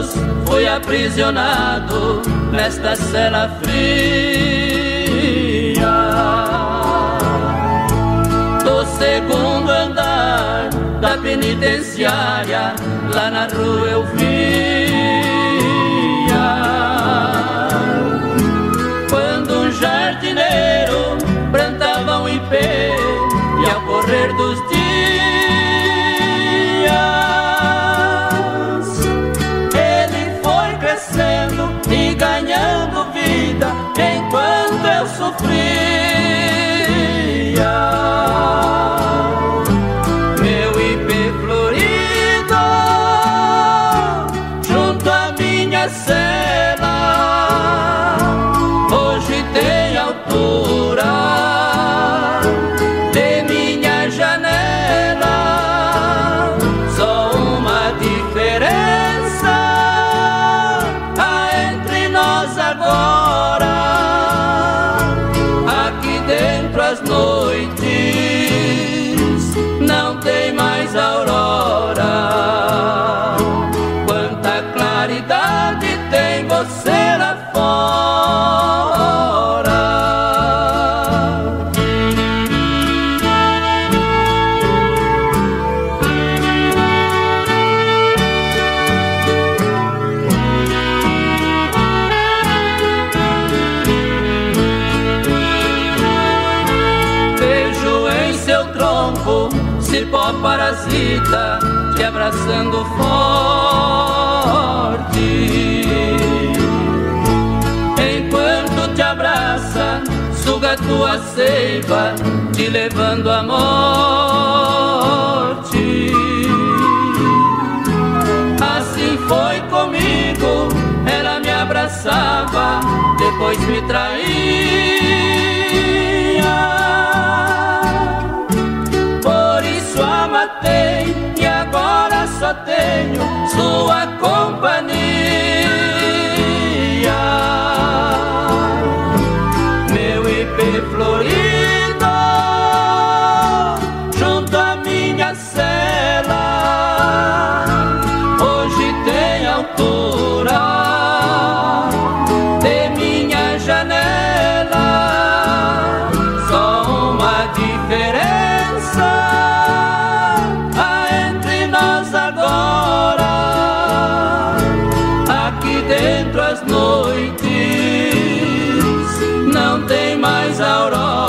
anos fui aprisionado nesta cela fria. Do segundo andar da penitenciária, lá na rua eu via, quando um jardineiro plantava um ipê, e ao correr dos dias ele foi crescendo e ganhando vida enquanto eu sofria. Meu ipê florido junto à minha cela hoje tem altura de minha janela. Só uma diferença há entre nós agora: aqui dentro as noites não tem mais aurora. Quanta claridade tem você lá fora. Vejo em seu tronco cipó parasita te abraçando forte. Enquanto te abraça, suga tua seiva, te levando à morte. Assim foi comigo, ela me abraçava, depois me traía. Por isso a matei e agora só tenho sua companhia. Meu ipê florido junto à minha cela hoje tem altura de minha janela. Só uma diferença há entre nós agora: aqui dentro as noites não tem mais aurora.